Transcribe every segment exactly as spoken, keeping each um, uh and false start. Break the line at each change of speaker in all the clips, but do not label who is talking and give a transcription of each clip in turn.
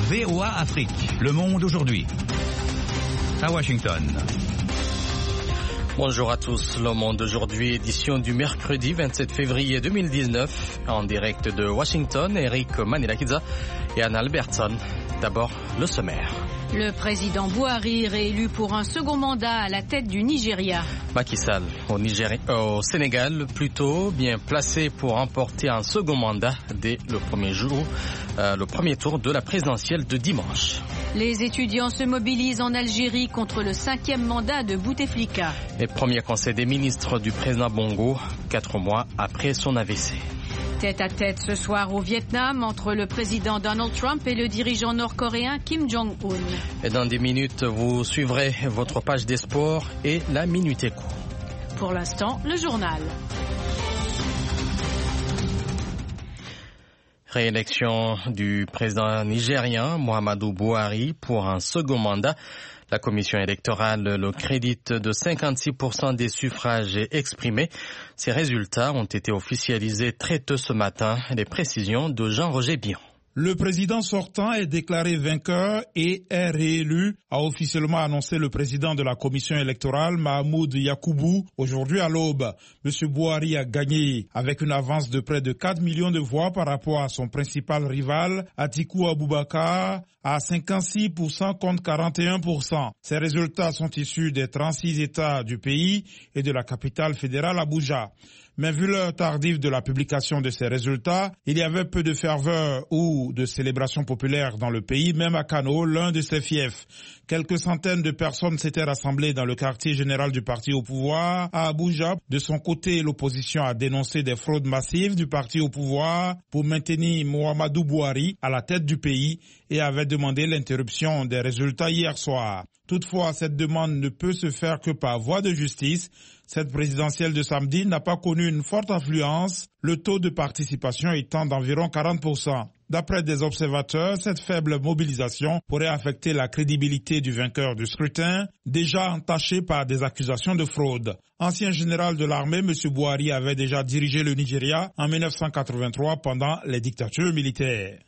V O A Afrique, Le Monde aujourd'hui. À Washington.
Bonjour à tous, Le Monde aujourd'hui, édition du mercredi vingt-sept février deux mille dix-neuf, en direct de Washington, Eric Manilakidza et Anna Albertson. D'abord, le sommaire.
Le président Buhari réélu pour un second mandat à la tête du Nigeria.
Macky Sall au, Nigeria, au Sénégal, plutôt bien placé pour remporter un second mandat dès le premier jour, euh, le premier tour de la présidentielle de dimanche.
Les étudiants se mobilisent en Algérie contre le cinquième mandat de Bouteflika.
Les premiers conseils des ministres du président Bongo, quatre mois après son A V C.
Tête à tête ce soir au Vietnam entre le président Donald Trump et le dirigeant nord-coréen Kim Jong-un.
Et dans des minutes, vous suivrez votre page des sports et la Minute Éco.
Pour l'instant, le journal.
Réélection du président nigérien Muhammadu Buhari pour un second mandat. La commission électorale le crédite de cinquante-six pour cent des suffrages exprimés. Ces résultats ont été officialisés très tôt ce matin. Les précisions de Jean-Roger Bion.
Le président sortant est déclaré vainqueur et est réélu, a officiellement annoncé le président de la commission électorale, Mahmoud Yakubu, aujourd'hui à l'aube. Monsieur Buhari a gagné avec une avance de près de quatre millions de voix par rapport à son principal rival, Atiku Abubakar, à cinquante-six pour cent contre quarante et un pour cent. Ces résultats sont issus des trente-six États du pays et de la capitale fédérale Abuja. Mais vu l'heure tardive de la publication de ces résultats, il y avait peu de ferveur ou de célébration populaire dans le pays, même à Kano, l'un de ses fiefs. Quelques centaines de personnes s'étaient rassemblées dans le quartier général du parti au pouvoir à Abuja. De son côté, l'opposition a dénoncé des fraudes massives du parti au pouvoir pour maintenir Muhammadu Buhari à la tête du pays et avait demandé l'interruption des résultats hier soir. Toutefois, cette demande ne peut se faire que par voie de justice. Cette présidentielle de samedi n'a pas connu une forte affluence, le taux de participation étant d'environ quarante pour cent. D'après des observateurs, cette faible mobilisation pourrait affecter la crédibilité du vainqueur du scrutin, déjà entaché par des accusations de fraude. Ancien général de l'armée, M. Buhari avait déjà dirigé le Nigeria en mille neuf cent quatre-vingt-trois pendant les dictatures militaires.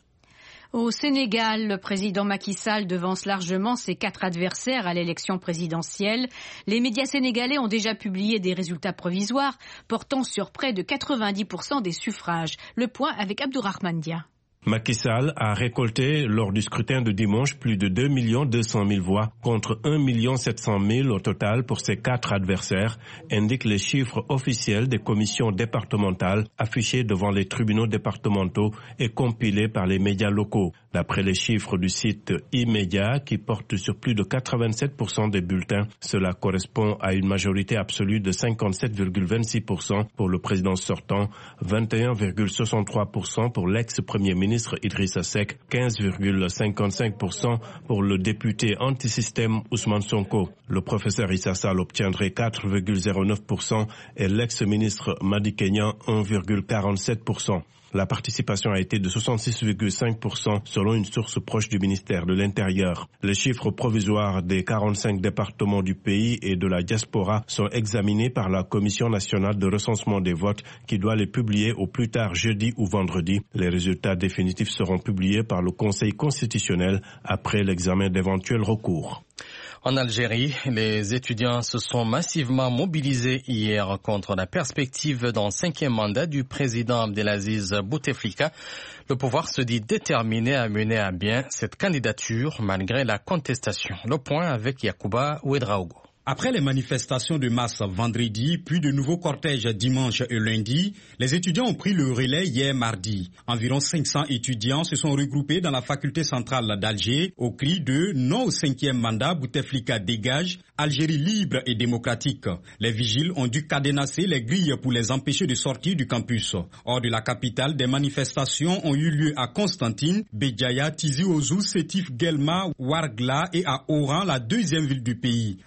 Au Sénégal, le président Macky Sall devance largement ses quatre adversaires à l'élection présidentielle. Les médias sénégalais ont déjà publié des résultats provisoires portant sur près de quatre-vingt-dix pour cent des suffrages. Le point avec Abdourahmane Dia.
Macky Sall a récolté lors du scrutin de dimanche plus de deux millions deux cent mille voix contre un million sept cent mille au total pour ses quatre adversaires, indiquent les chiffres officiels des commissions départementales affichés devant les tribunaux départementaux et compilés par les médias locaux. D'après les chiffres du site E-Media qui porte sur plus de quatre-vingt-sept pour cent des bulletins, cela correspond à une majorité absolue de cinquante-sept virgule vingt-six pour cent pour le président sortant, vingt et un virgule soixante-trois pour cent pour l'ex-premier ministre Idrissa Seck, quinze virgule cinquante-cinq pour cent pour le député anti-système Ousmane Sonko. Le professeur Issa Sall obtiendrait quatre virgule zéro neuf pour cent et l'ex-ministre Madi Kenya un virgule quarante-sept pour cent. La participation a été de soixante-six virgule cinq pour cent selon une source proche du ministère de l'Intérieur. Les chiffres provisoires des quarante-cinq départements du pays et de la diaspora sont examinés par la Commission nationale de recensement des votes qui doit les publier au plus tard jeudi ou vendredi. Les résultats définitifs seront publiés par le Conseil constitutionnel après l'examen d'éventuels recours.
En Algérie, les étudiants se sont massivement mobilisés hier contre la perspective d'un cinquième mandat du président Abdelaziz Bouteflika. Le pouvoir se dit déterminé à mener à bien cette candidature malgré la contestation. Le point avec Yacouba Ouedraogo.
Après les manifestations de masse vendredi, puis de nouveaux cortèges dimanche et lundi, les étudiants ont pris le relais hier mardi. Environ cinq cents étudiants se sont regroupés dans la faculté centrale d'Alger au cri de « Non au cinquième mandat, Bouteflika dégage, Algérie libre et démocratique ». Les vigiles ont dû cadenasser les grilles pour les empêcher de sortir du campus. Hors de la capitale, des manifestations ont eu lieu à Constantine, Béjaïa, Tizi Ouzou, Sétif, Guelma, Ouargla et à Oran, la deuxième ville du pays. À Annaba,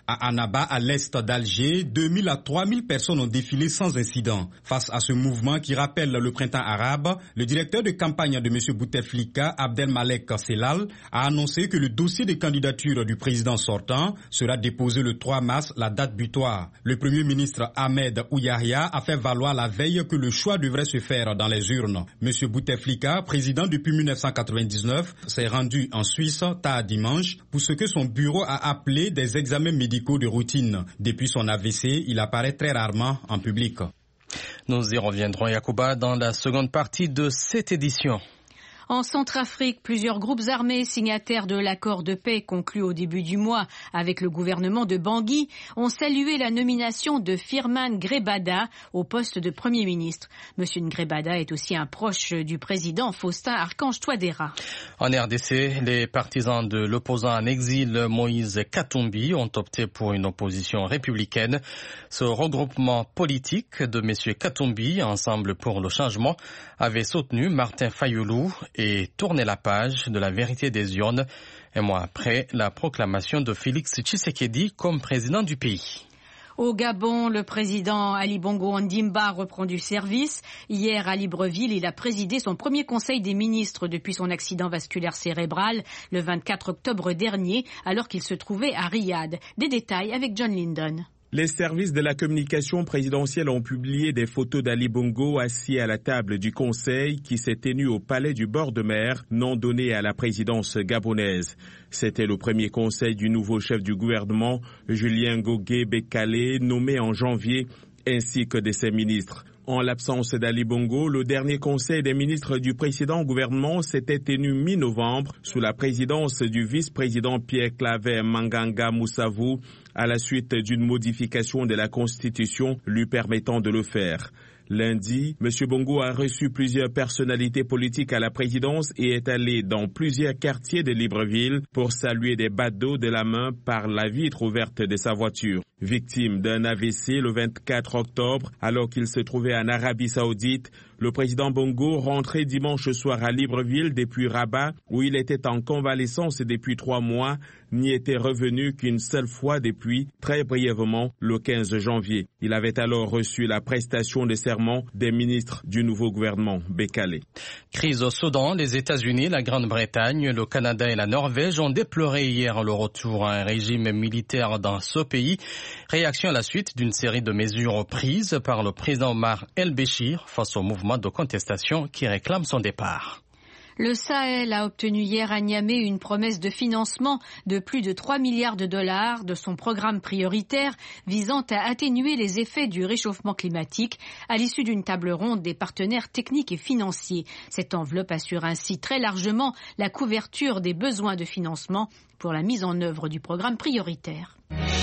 Rabat, à l'est d'Alger, deux mille à trois mille personnes ont défilé sans incident. Face à ce mouvement qui rappelle le printemps arabe, le directeur de campagne de M. Bouteflika, Abdelmalek Selal, a annoncé que le dossier de candidature du président sortant sera déposé le trois mars, la date butoir. Le premier ministre Ahmed Ouyahia a fait valoir la veille que le choix devrait se faire dans les urnes. M. Bouteflika, président depuis mille neuf cent quatre-vingt-dix-neuf, s'est rendu en Suisse tard dimanche pour ce que son bureau a appelé des examens médicaux de routine. Depuis son A V C, il apparaît très rarement en public.
Nous y reviendrons, Yacouba, dans la seconde partie de cette édition.
En Centrafrique, plusieurs groupes armés signataires de l'accord de paix conclu au début du mois avec le gouvernement de Bangui ont salué la nomination de Firmin Ngrebada au poste de Premier ministre. Monsieur Ngrebada est aussi un proche du président Faustin Archange Touadéra.
En R D C, les partisans de l'opposant en exil Moïse Katumbi ont opté pour une opposition républicaine. Ce regroupement politique de M. Katumbi, Ensemble pour le changement, avait soutenu Martin Fayoulou et tourné la page de la vérité des urnes, un mois après la proclamation de Félix Tshisekedi comme président du pays.
Au Gabon, le président Ali Bongo Ondimba reprend du service. Hier, à Libreville, il a présidé son premier conseil des ministres depuis son accident vasculaire cérébral le vingt-quatre octobre dernier, alors qu'il se trouvait à Riyad. Des détails avec John Lyndon.
Les services de la communication présidentielle ont publié des photos d'Ali Bongo assis à la table du conseil qui s'est tenu au palais du bord de mer, nom donné à la présidence gabonaise. C'était le premier conseil du nouveau chef du gouvernement, Julien Gogué Bekale, nommé en janvier, ainsi que de ses ministres. En l'absence d'Ali Bongo, le dernier conseil des ministres du précédent gouvernement s'était tenu mi-novembre sous la présidence du vice-président Pierre Claver Manganga Moussavou à la suite d'une modification de la Constitution lui permettant de le faire. Lundi, M. Bongo a reçu plusieurs personnalités politiques à la présidence et est allé dans plusieurs quartiers de Libreville pour saluer des badauds de la main par la vitre ouverte de sa voiture. Victime d'un A V C le vingt-quatre octobre, alors qu'il se trouvait en Arabie Saoudite, le président Bongo, rentré dimanche soir à Libreville depuis Rabat, où il était en convalescence depuis trois mois, n'y était revenu qu'une seule fois depuis, très brièvement, le quinze janvier. Il avait alors reçu la prestation de serment des ministres du nouveau gouvernement Bekale.
Crise au Soudan, les États-Unis, la Grande-Bretagne, le Canada et la Norvège ont déploré hier le retour à un régime militaire dans ce pays. Réaction à la suite d'une série de mesures prises par le président Omar el-Béchir face au mouvement de contestation qui réclame son départ.
Le Sahel a obtenu hier à Niamey une promesse de financement de plus de trois milliards de dollars de son programme prioritaire visant à atténuer les effets du réchauffement climatique à l'issue d'une table ronde des partenaires techniques et financiers. Cette enveloppe assure ainsi très largement la couverture des besoins de financement pour la mise en œuvre du programme prioritaire.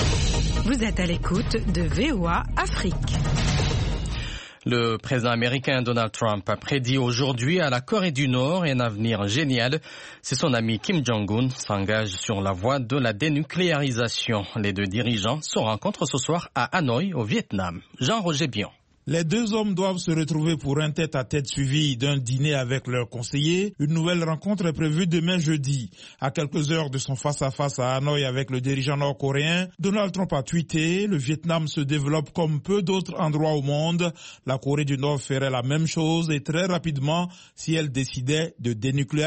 Vous êtes à l'écoute de V O A Afrique.
Le président américain Donald Trump a prédit aujourd'hui à la Corée du Nord un avenir génial. C'est son ami Kim Jong-un s'engage sur la voie de la dénucléarisation. Les deux dirigeants se rencontrent ce soir à Hanoï, au Vietnam. Jean-Roger Bion.
Les deux hommes doivent se retrouver pour un tête-à-tête suivi d'un dîner avec leurs conseillers. Une nouvelle rencontre est prévue demain jeudi. À quelques heures de son face-à-face à Hanoï avec le dirigeant nord-coréen, Donald Trump a tweeté « Le Vietnam se développe comme peu d'autres endroits au monde. La Corée du Nord ferait la même chose et très rapidement si elle décidait de dénucléariser »,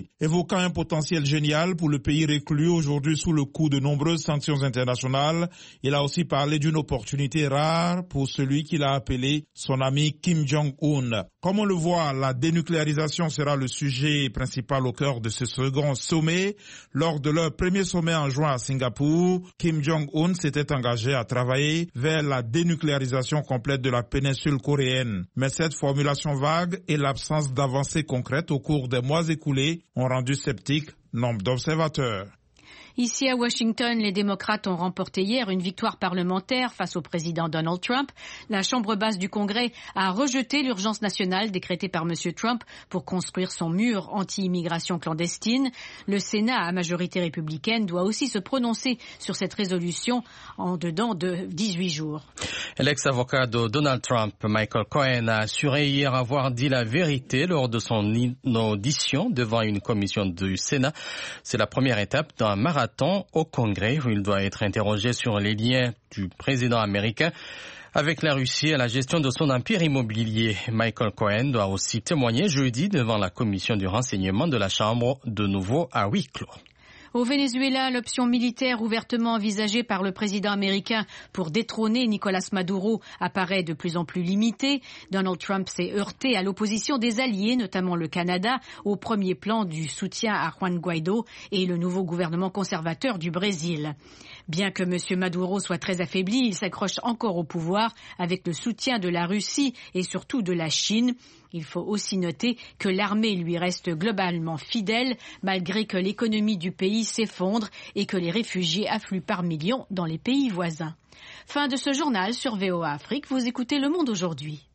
évoquant un potentiel génial pour le pays reclus aujourd'hui sous le coup de nombreuses sanctions internationales. Il a aussi parlé d'une opportunité rare pour celui qu'il a appelé son ami Kim Jong-un. Comme on le voit, la dénucléarisation sera le sujet principal au cœur de ce second sommet. Lors de leur premier sommet en juin à Singapour, Kim Jong-un s'était engagé à travailler vers la dénucléarisation complète de la péninsule coréenne. Mais cette formulation vague et l'absence d'avancées concrètes au cours des mois écoulés ont rendu sceptiques nombre d'observateurs.
Ici à Washington, les démocrates ont remporté hier une victoire parlementaire face au président Donald Trump. La Chambre basse du Congrès a rejeté l'urgence nationale décrétée par M. Trump pour construire son mur anti-immigration clandestine. Le Sénat, à majorité républicaine, doit aussi se prononcer sur cette résolution en dedans de dix-huit jours.
L'ex-avocat de Donald Trump, Michael Cohen, a assuré hier avoir dit la vérité lors de son audition devant une commission du Sénat. C'est la première étape d'un marathon attend au Congrès où il doit être interrogé sur les liens du président américain avec la Russie et la gestion de son empire immobilier. Michael Cohen doit aussi témoigner jeudi devant la commission du renseignement de la Chambre, de nouveau à huis clos.
Au Venezuela, l'option militaire ouvertement envisagée par le président américain pour détrôner Nicolas Maduro apparaît de plus en plus limitée. Donald Trump s'est heurté à l'opposition des alliés, notamment le Canada, au premier plan du soutien à Juan Guaido et le nouveau gouvernement conservateur du Brésil. Bien que M. Maduro soit très affaibli, il s'accroche encore au pouvoir avec le soutien de la Russie et surtout de la Chine. Il faut aussi noter que l'armée lui reste globalement fidèle malgré que l'économie du pays s'effondre et que les réfugiés affluent par millions dans les pays voisins. Fin de ce journal sur V O A Afrique. Vous écoutez Le Monde aujourd'hui.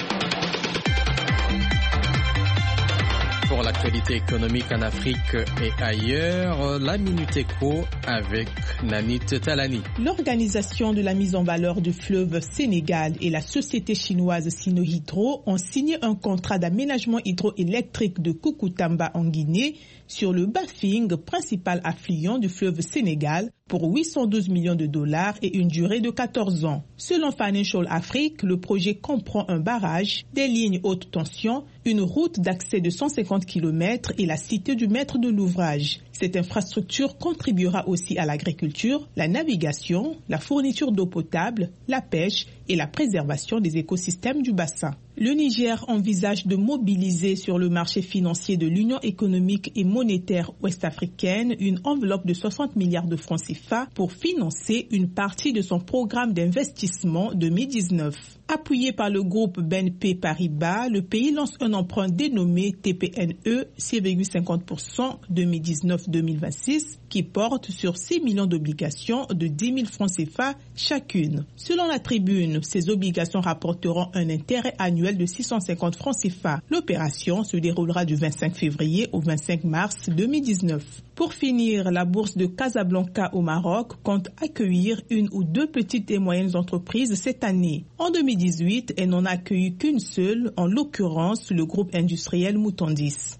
Pour l'actualité économique en Afrique et ailleurs, la Minute Éco avec Nanit Talani.
L'Organisation de la mise en valeur du fleuve Sénégal et la société chinoise Sinohydro ont signé un contrat d'aménagement hydroélectrique de Koukountamba en Guinée sur le Bafing, principal affluent du fleuve Sénégal, pour huit cent douze millions de dollars et une durée de quatorze ans. Selon Financial Afrique, le projet comprend un barrage, des lignes haute tension, une route d'accès de cent cinquante kilomètres et la cité du maître de l'ouvrage. Cette infrastructure contribuera aussi à l'agriculture, la navigation, la fourniture d'eau potable, la pêche et la préservation des écosystèmes du bassin. Le Niger envisage de mobiliser sur le marché financier de l'Union économique et monétaire ouest-africaine une enveloppe de soixante milliards de francs C F A pour financer une partie de son programme d'investissement deux mille dix-neuf. Appuyé par le groupe B N P Paribas, le pays lance un emprunt dénommé T P N E six virgule cinquante pour cent deux mille dix-neuf deux mille vingt-six qui porte sur six millions d'obligations de dix mille francs C F A chacune. Selon la Tribune, ces obligations rapporteront un intérêt annuel de six cent cinquante francs C F A. L'opération se déroulera du vingt-cinq février au vingt-cinq mars deux mille dix-neuf. Pour finir, la bourse de Casablanca au Maroc compte accueillir une ou deux petites et moyennes entreprises cette année. En deux mille dix-huit, elle n'en a accueilli qu'une seule, en l'occurrence le groupe industriel Moutandis.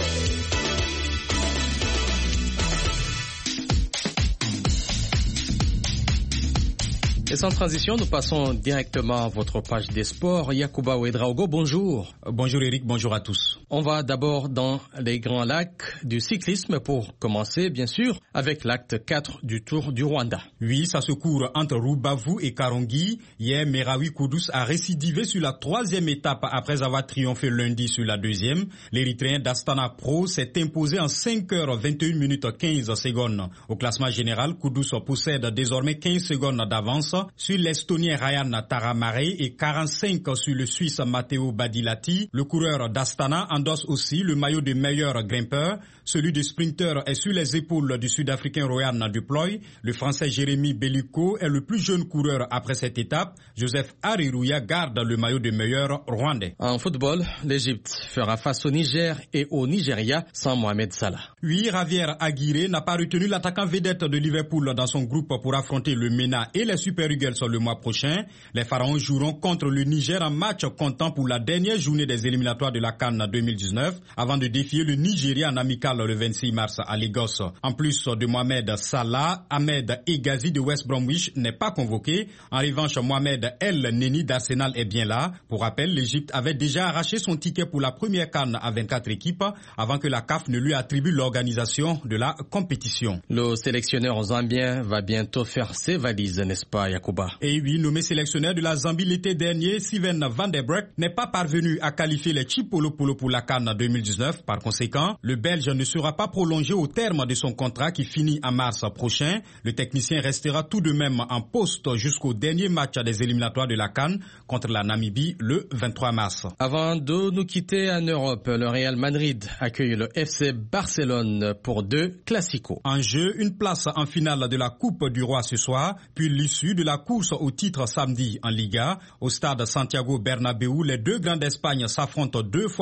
Et sans transition, nous passons directement à votre page des sports. Yacouba Ouedraogo, bonjour.
Bonjour Eric, bonjour à tous.
On va d'abord dans les grands lacs du cyclisme pour commencer, bien sûr, avec l'acte quatre du Tour du Rwanda.
Oui, ça se court entre Rubavu et Karongi. Hier, Merawi Kudus a récidivé sur la troisième étape après avoir triomphé lundi sur la deuxième. L'Érythréen d'Astana Pro s'est imposé en cinq heures vingt et une minutes quinze secondes. Au classement général, Kudus possède désormais quinze secondes d'avance sur l'Estonien Ryan Taramare et quarante-cinq sur le Suisse Matteo Badilati. Le coureur d'Astana endosse aussi le maillot de meilleur grimpeur. Celui de sprinter est sur les épaules du Sud-Africain Royan Duploy. Le Français Jérémy Bellico est le plus jeune coureur après cette étape. Joseph Arirouya garde le maillot de meilleur rwandais.
En football, l'Égypte fera face au Niger et au Nigeria sans Mohamed Salah.
Oui, Javier Aguirre n'a pas retenu l'attaquant vedette de Liverpool dans son groupe pour affronter le MENA et les Super Eagles le mois prochain. Les Pharaons joueront contre le Niger en match comptant pour la dernière journée des éliminatoires de la CAN deux mille dix-neuf avant de défier le Nigeria en amical le vingt-six mars à Lagos. En plus de Mohamed Salah, Ahmed Egazi de West Bromwich n'est pas convoqué. En revanche, Mohamed El Neni d'Arsenal est bien là. Pour rappel, l'Égypte avait déjà arraché son ticket pour la première CAN à vingt-quatre équipes avant que la C A F ne lui attribue l'organisation de la compétition.
Le sélectionneur zambien va bientôt faire ses valises, n'est-ce pas, Yacouba?
Et oui, nommé sélectionneur de la Zambie l'été dernier, Steven Van der Breck n'est pas parvenu à qualifier les Chipolo Polo pour la CAN deux mille dix-neuf. Par conséquent, le Belge ne sera pas prolongé au terme de son contrat qui finit en mars prochain. Le technicien restera tout de même en poste jusqu'au dernier match des éliminatoires de la CAN contre la Namibie le vingt-trois mars.
Avant de nous quitter en Europe, le Real Madrid accueille le F C Barcelone pour deux classicos.
En jeu, une place en finale de la Coupe du Roi ce soir, puis l'issue de la course au titre samedi en Liga. Au stade Santiago Bernabéu, les deux grands d'Espagne s'affrontent deux fois en soixante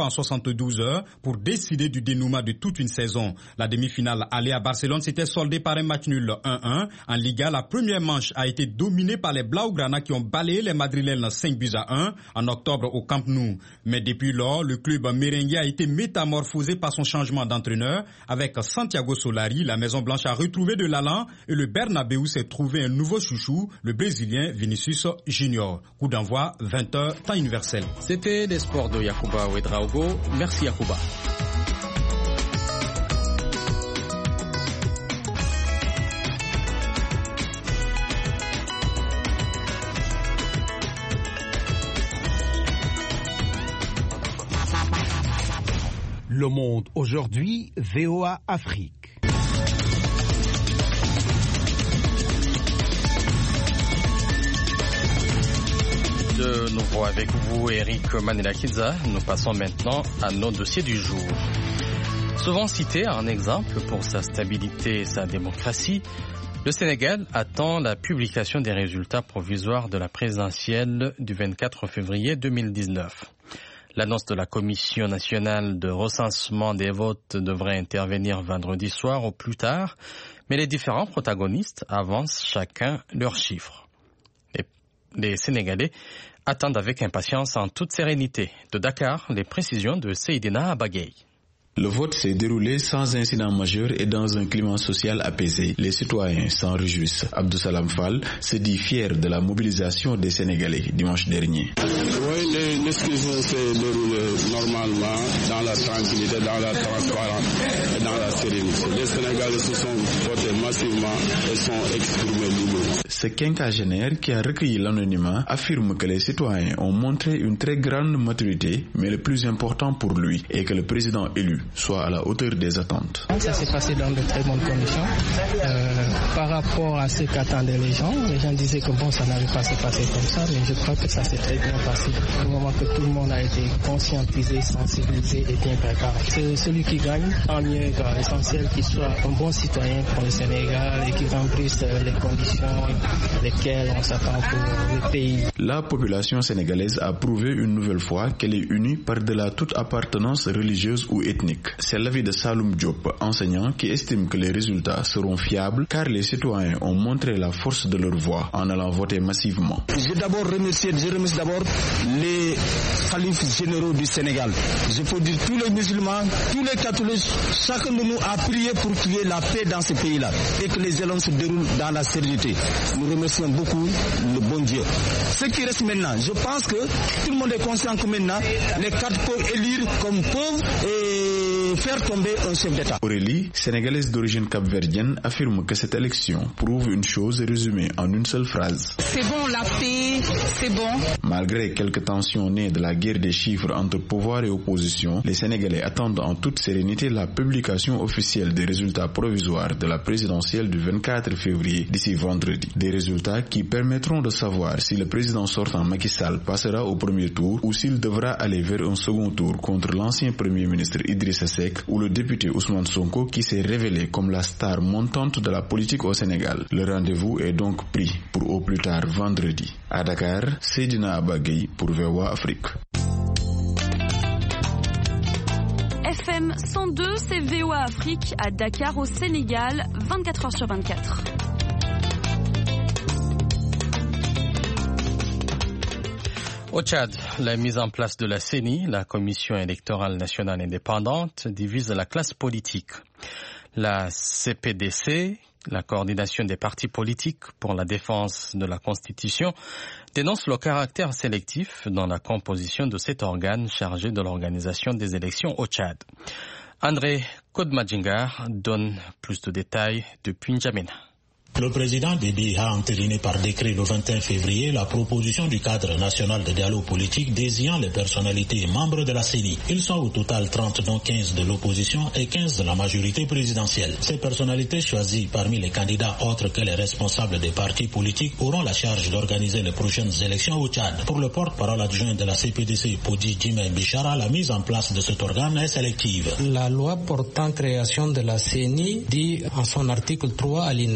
soixante-douze heures pour décider du dénouement de toute une saison. La demi-finale allée à Barcelone s'était soldée par un match nul un un. En Liga, la première manche a été dominée par les Blaugrana qui ont balayé les Madrilènes cinq buts à un en octobre au Camp Nou. Mais depuis lors, le club merengue a été métamorphosé par son changement d'entraîneur. Avec Santiago Solari, la Maison Blanche a retrouvé de l'allant et le Bernabéu s'est trouvé un nouveau chouchou, le Brésilien Vinicius Junior. Coup d'envoi, vingt heures, temps universel.
C'était les sports de Yacouba Ouedraogo. Merci Yacouba.
Le Monde aujourd'hui, V O A Afrique.
De nouveau avec vous, Eric Manela-Kidza. Nous passons maintenant à nos dossiers du jour. Souvent cité en exemple pour sa stabilité et sa démocratie, le Sénégal attend la publication des résultats provisoires de la présidentielle du vingt-quatre février deux mille dix-neuf. L'annonce de la Commission nationale de recensement des votes devrait intervenir vendredi soir au plus tard, mais les différents protagonistes avancent chacun leurs chiffres. Les, les Sénégalais attendent avec impatience en toute sérénité. De Dakar, les précisions de Seydina Abagay.
Le vote s'est déroulé sans incident majeur et dans un climat social apaisé. Les citoyens s'en réjouissent. Abdou Salam Fall se dit fier de la mobilisation des Sénégalais dimanche dernier.
Oui, les, les scrutins s'est déroulé normalement dans la tranquillité, dans la transparence et dans la sérénité. Les Sénégalais se sont votés massivement et sont exprimés librement.
Ce quinquagénaire qui a recueilli l'anonymat affirme que les citoyens ont montré une très grande maturité, mais le plus important pour lui est que le président élu soit à la hauteur des attentes.
Ça s'est passé dans de très bonnes conditions. Euh, par rapport à ce qu'attendaient les gens, les gens disaient que bon, ça n'allait pas se passer comme ça, mais je crois que ça s'est très bien passé. Au moment que tout le monde a été conscientisé, sensibilisé et bien préparé. C'est celui qui gagne, tant mieux, l'essentiel qu'il soit un bon citoyen pour le Sénégal et qu'il remplisse les conditions lesquelles on s'attend pour le pays.
La population sénégalaise a prouvé une nouvelle fois qu'elle est unie par-delà toute appartenance religieuse ou ethnique. C'est l'avis de Saloum Diop, enseignant, qui estime que les résultats seront fiables car les citoyens ont montré la force de leur voix en allant voter massivement.
Je d'abord remercier, je remercie d'abord les khalifes généraux du Sénégal. Je peux dire tous les musulmans, tous les catholiques, chacun de nous a prié pour qu'il y ait la paix dans ce pays-là et que les élections se déroulent dans la sérénité. Nous remercions beaucoup le bon Dieu. Ce qui reste maintenant, je pense que tout le monde est conscient que maintenant les quatre peuvent élire comme peuvent et faire tomber un chef d'État.
Aurélie, sénégalaise d'origine capverdienne, affirme que cette élection prouve une chose résumée en une seule phrase.
C'est bon, la paix, c'est bon.
Malgré quelques tensions nées de la guerre des chiffres entre pouvoir et opposition, les Sénégalais attendent en toute sérénité la publication officielle des résultats provisoires de la présidentielle du vingt-quatre février d'ici vendredi. Des résultats qui permettront de savoir si le président sortant Macky Sall passera au premier tour ou s'il devra aller vers un second tour contre l'ancien premier ministre Idrissa Seck ou le député Ousmane Sonko qui s'est révélé comme la star montante de la politique au Sénégal. Le rendez-vous est donc pris pour au plus tard vendredi. À Dakar, Seydina Abagay pour V O A Afrique.
F M cent deux, c'est V O A Afrique à Dakar au Sénégal, vingt-quatre heures sur vingt-quatre.
Au Tchad, la mise en place de la C E N I, la Commission électorale nationale indépendante, divise la classe politique. La C P D C, la coordination des partis politiques pour la défense de la Constitution, dénonce le caractère sélectif dans la composition de cet organe chargé de l'organisation des élections au Tchad. André Kodmadjingar donne plus de détails depuis N'Djamena.
Le président Déby a entériné par décret le vingt et un février la proposition du cadre national de dialogue politique désignant les personnalités membres de la C E N I. Ils sont au total trente, dont quinze de l'opposition et quinze de la majorité présidentielle. Ces personnalités choisies parmi les candidats autres que les responsables des partis politiques auront la charge d'organiser les prochaines élections au Tchad. Pour le porte-parole adjoint de la C P D C, Podi Djimé Bichara, la mise en place de cet organe est sélective.
La loi portant création de la C E N I dit en son article trois, alinéa trois,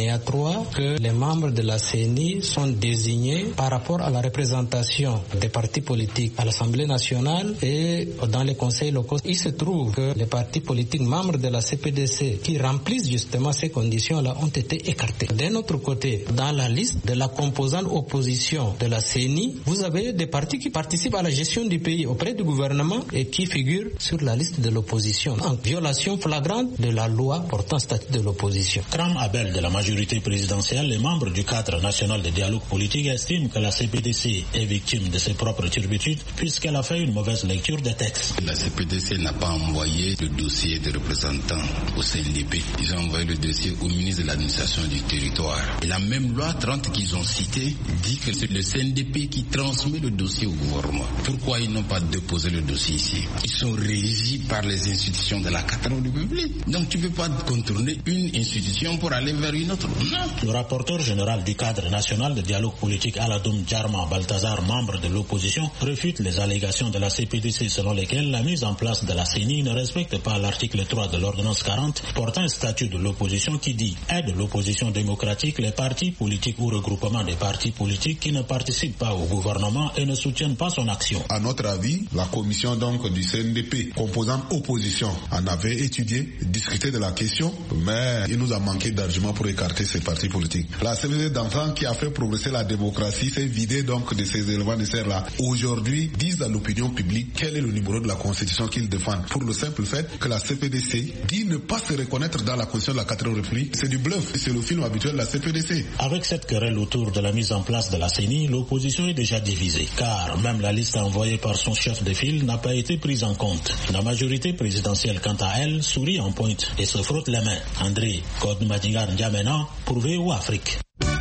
prévoit que les membres de la C E N I sont désignés par rapport à la représentation des partis politiques à l'Assemblée nationale et dans les conseils locaux. Il se trouve que les partis politiques membres de la C P D C qui remplissent justement ces conditions-là ont été écartés. D'un autre côté, dans la liste de la composante opposition de la C E N I, vous avez des partis qui participent à la gestion du pays auprès du gouvernement et qui figurent sur la liste de l'opposition, en violation flagrante de la loi portant statut de l'opposition.
Kram Abel de la majorité présidentielle, les membres du cadre national de dialogue politique estiment que la C P D C est victime de ses propres turpitudes puisqu'elle a fait une mauvaise lecture des textes.
La C P D C n'a pas envoyé le dossier des représentants au C N D P. Ils ont envoyé le dossier au ministre de l'administration du territoire. Et la même loi trente qu'ils ont citée dit que c'est le C N D P qui transmet le dossier au gouvernement. Pourquoi ils n'ont pas déposé le dossier ici? Ils sont régis par les institutions de la quatrième République. Donc tu ne peux pas contourner une institution pour aller vers une autre. Non.
Le rapporteur général du cadre national de dialogue politique Aladoum Djarma Balthazar, membre de l'opposition, réfute les allégations de la C P D C selon lesquelles la mise en place de la C E N I ne respecte pas l'article trois de l'ordonnance quarante portant un statut de l'opposition qui dit « aide l'opposition démocratique les partis politiques ou regroupements des partis politiques qui ne participent pas au gouvernement et ne soutiennent pas son action ».
À notre avis, la commission donc du C N D P, composante opposition, en avait étudié, discuté de la question, mais il nous a manqué d'arguments pour écarter ces partis politiques. La C P D C d'enfants qui a fait progresser la démocratie s'est vidée donc de ces éléments nécessaires-là. Aujourd'hui, disent à l'opinion publique quel est le numéro de la Constitution qu'ils défendent. Pour le simple fait que la C P D C dit ne pas se reconnaître dans la Constitution de la quatrième République. C'est du bluff, c'est le film habituel de la C P D C.
Avec cette querelle autour de la mise en place de la C E N I, l'opposition est déjà divisée, car même la liste envoyée par son chef de file n'a pas été prise en compte. La majorité présidentielle, quant à elle, sourit en pointe et se frotte les mains. André Kodmadingar N'Djamena pour V O A Afrique.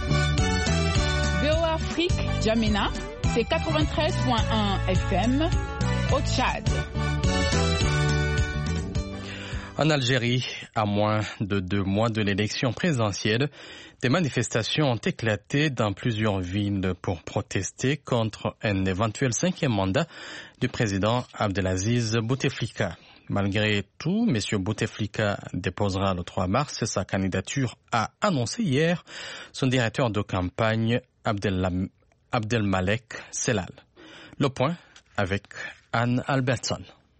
V O A Afrique, N'Djamena, c'est quatre-vingt-treize point un F M au Tchad.
En Algérie, à moins de deux mois de l'élection présidentielle, des manifestations ont éclaté dans plusieurs villes pour protester contre un éventuel cinquième mandat du président Abdelaziz Bouteflika. Malgré tout, M. Bouteflika déposera le trois mars sa candidature, a annoncé hier son directeur de campagne Abdel, Abdelmalek Sellal. Le point avec Anne Albertson.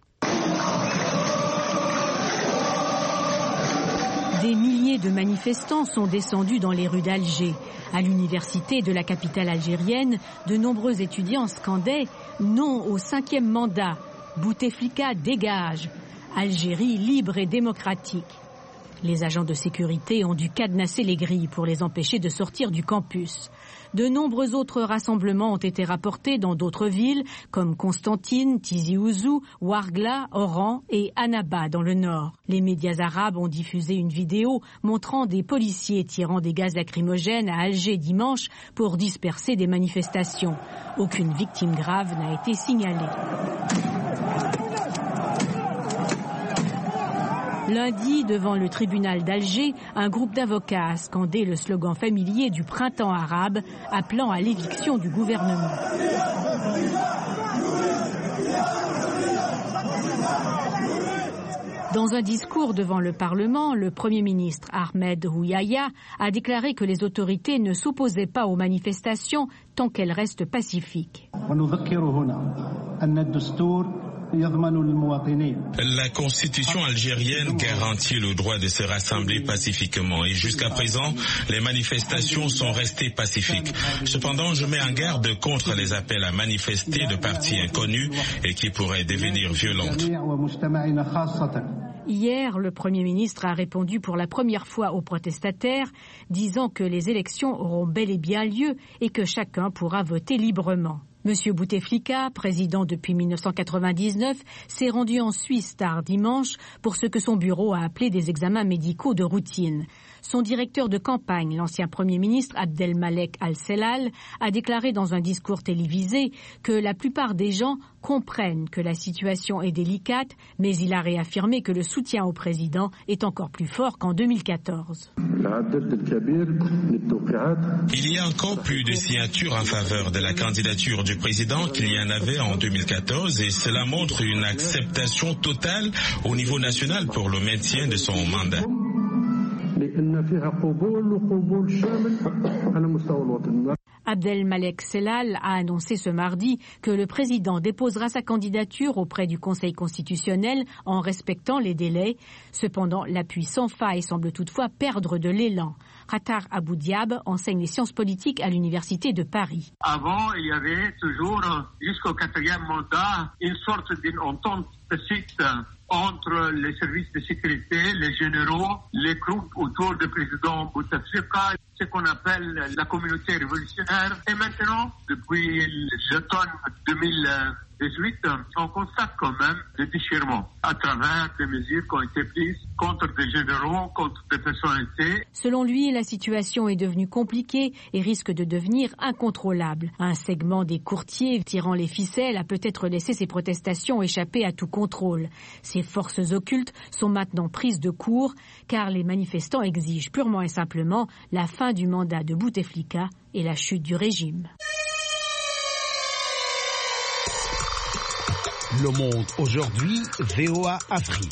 Des milliers de manifestants sont descendus dans les rues d'Alger. À l'université de la capitale algérienne, de nombreux étudiants scandaient « Non au cinquième mandat ». Bouteflika dégage. Algérie libre et démocratique. Les agents de sécurité ont dû cadenasser les grilles pour les empêcher de sortir du campus. De nombreux autres rassemblements ont été rapportés dans d'autres villes comme Constantine, Tizi Ouzou, Ouargla, Oran et Annaba dans le nord. Les médias arabes ont diffusé une vidéo montrant des policiers tirant des gaz lacrymogènes à Alger dimanche pour disperser des manifestations. Aucune victime grave n'a été signalée. Lundi, devant le tribunal d'Alger, un groupe d'avocats a scandé le slogan familier du printemps arabe, appelant à l'éviction du gouvernement. Dans un discours devant le Parlement, le Premier ministre Ahmed Houyaya a déclaré que les autorités ne s'opposaient pas aux manifestations tant qu'elles restent pacifiques.
La constitution algérienne garantit le droit de se rassembler pacifiquement et jusqu'à présent, les manifestations sont restées pacifiques. Cependant, je mets en garde contre les appels à manifester de partis inconnus et qui pourraient devenir violentes.
Hier, le Premier ministre a répondu pour la première fois aux protestataires, disant que les élections auront bel et bien lieu et que chacun pourra voter librement. Monsieur Bouteflika, président depuis mille neuf cent quatre-vingt-dix-neuf, s'est rendu en Suisse tard dimanche pour ce que son bureau a appelé des examens médicaux de routine. Son directeur de campagne, l'ancien Premier ministre Abdelmalek Al-Sellal, a déclaré dans un discours télévisé que la plupart des gens comprennent que la situation est délicate, mais il a réaffirmé que le soutien au président est encore plus fort qu'en deux mille quatorze.
Il y a encore plus de signatures en faveur de la candidature du président qu'il y en avait en deux mille quatorze et cela montre une acceptation totale au niveau national pour le maintien de son mandat.
Abdelmalek Sellal a annoncé ce mardi que le président déposera sa candidature auprès du Conseil constitutionnel en respectant les délais. Cependant, l'appui sans faille semble toutefois perdre de l'élan. Khatar Abou Diab enseigne les sciences politiques à l'Université de Paris.
Avant, il y avait toujours, jusqu'au quatrième mandat, une sorte d'une entente tacite entre les services de sécurité, les généraux, les groupes autour du président Bouteflika, ce qu'on appelle la communauté révolutionnaire. Et maintenant, depuis l'automne deux mille dix-huit, on constate quand même des déchirements à travers des mesures qui ont été prises contre des généraux, contre des personnalités.
Selon lui, la situation est devenue compliquée et risque de devenir incontrôlable. Un segment des courtiers tirant les ficelles a peut-être laissé ces protestations échapper à tout contrôle. Ces forces occultes sont maintenant prises de court car les manifestants exigent purement et simplement la fin du mandat de Bouteflika et la chute du régime.
Le Monde aujourd'hui, V O A Afrique.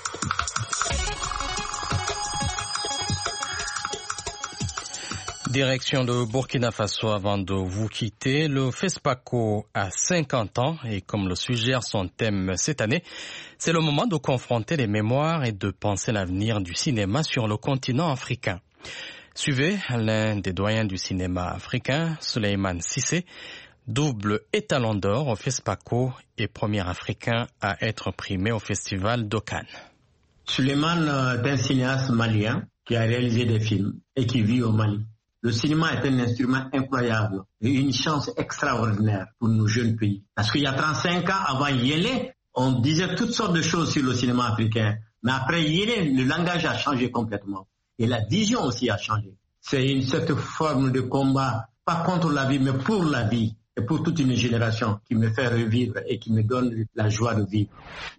Direction de Burkina Faso avant de vous quitter. Le FESPACO a cinquante ans et comme le suggère son thème cette année, c'est le moment de confronter les mémoires et de penser l'avenir du cinéma sur le continent africain. Suivez l'un des doyens du cinéma africain, Souleymane Cissé, double étalon d'or au FESPACO et premier africain à être primé au festival de Cannes.
Souleymane est un cinéaste malien qui a réalisé des films et qui vit au Mali. Le cinéma est un instrument incroyable et une chance extraordinaire pour nos jeunes pays. Parce qu'il y a trente-cinq ans, avant Yélé, on disait toutes sortes de choses sur le cinéma africain. Mais après Yélé, le langage a changé complètement. Et la vision aussi a changé. C'est une cette forme de combat, pas contre la vie, mais pour la vie. Et pour toute une génération qui me fait revivre et qui me donne la joie de vivre.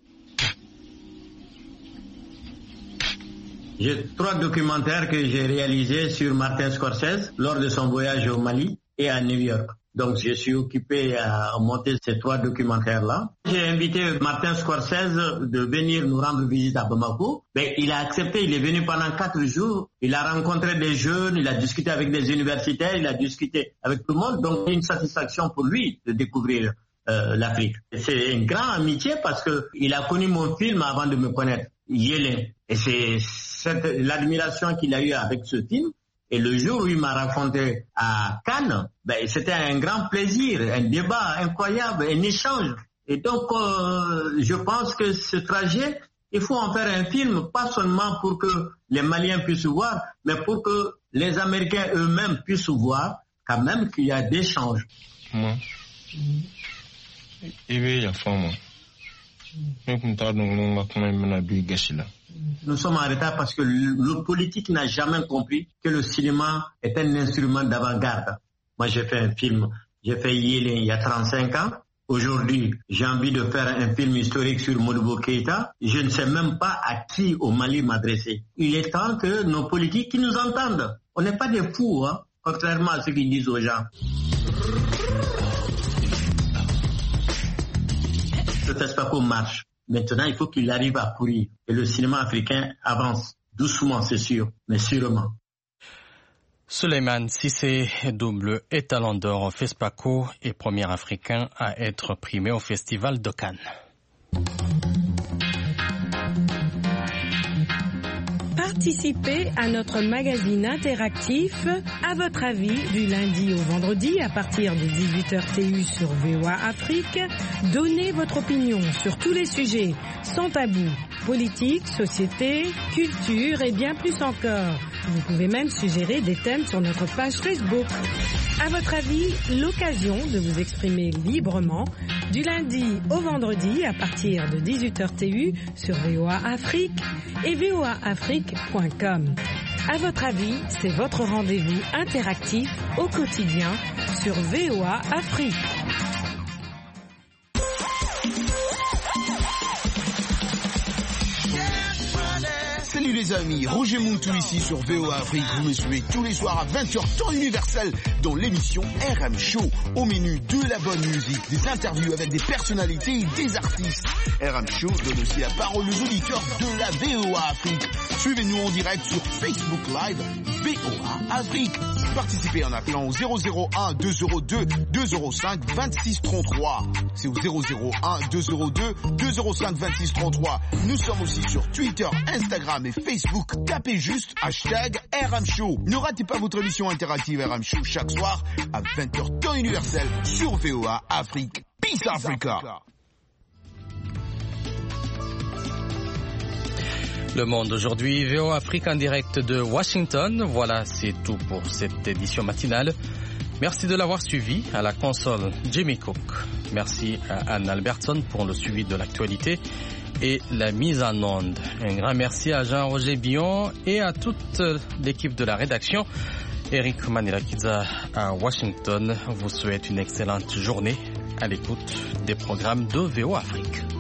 J'ai trois documentaires que j'ai réalisés sur Martin Scorsese lors de son voyage au Mali et à New York. Donc je suis occupé à monter ces trois documentaires-là. J'ai invité Martin Scorsese de venir nous rendre visite à Bamako. Mais il a accepté, il est venu pendant quatre jours. Il a rencontré des jeunes, il a discuté avec des universitaires, il a discuté avec tout le monde. Donc c'est une satisfaction pour lui de découvrir euh, l'Afrique. C'est une grande amitié parce que il a connu mon film avant de me connaître, Yélé. Et c'est cette, l'admiration qu'il a eue avec ce film. Et le jour où il m'a raconté à Cannes, ben, c'était un grand plaisir, un débat incroyable, un échange. Et donc, euh, je pense que ce trajet, il faut en faire un film, pas seulement pour que les Maliens puissent voir, mais pour que les Américains eux-mêmes puissent voir quand même qu'il y a des changes. Moi, nous sommes en retard parce que le politique n'a jamais compris que le cinéma est un instrument d'avant-garde. Moi, j'ai fait un film, j'ai fait Yélé il y a trente-cinq ans. Aujourd'hui, j'ai envie de faire un film historique sur Modibo Keïta. Je ne sais même pas à qui au Mali m'adresser. Il est temps que nos politiques qui nous entendent. On n'est pas des fous, hein, contrairement à ce qu'ils disent aux gens. Le FESPACO marche. Maintenant, il faut qu'il arrive à courir. Et le cinéma africain avance. Doucement, c'est sûr, mais sûrement.
Souleymane Cissé, double étalon d'or au FESPACO et premier africain à être primé au festival de Cannes.
Participez à notre magazine interactif À votre avis du lundi au vendredi à partir de dix-huit heures T U sur V O A Afrique. Donnez votre opinion sur tous les sujets sans tabou. Politique, société, culture et bien plus encore. Vous pouvez même suggérer des thèmes sur notre page Facebook. À votre avis, l'occasion de vous exprimer librement du lundi au vendredi à partir de dix-huit heures T U sur V O A Afrique et V O A Afrique point com. À votre avis, c'est votre rendez-vous interactif au quotidien sur V O A Afrique.
Salut les amis, Roger Montou ici sur V O A Afrique. Vous me suivez tous les soirs à vingt heures temps universel dans l'émission R M Show. Au menu de la bonne musique, des interviews avec des personnalités et des artistes. R M Show donne aussi la parole aux auditeurs de la V O A Afrique. Suivez-nous en direct sur Facebook Live V O A Afrique. Participez en appelant au zéro zéro un deux zéro deux deux zéro cinq vingt-six trente-trois. C'est au zéro zéro un deux zéro deux deux zéro cinq vingt-six trente-trois. Nous sommes aussi sur Twitter, Instagram et Facebook. Tapez juste hashtag R M Show. Ne ratez pas votre émission interactive R M Show chaque soir à vingt heures temps universel sur V O A Afrique. Peace Africa.
Le Monde aujourd'hui, V O A Afrique en direct de Washington. Voilà, c'est tout pour cette édition matinale. Merci de l'avoir suivi. À la console, Jimmy Cook. Merci à Anne Albertson pour le suivi de l'actualité et la mise en onde. Un grand merci à Jean-Roger Billon et à toute l'équipe de la rédaction. Eric Manilakiza à Washington vous souhaite une excellente journée à l'écoute des programmes de V O A Afrique.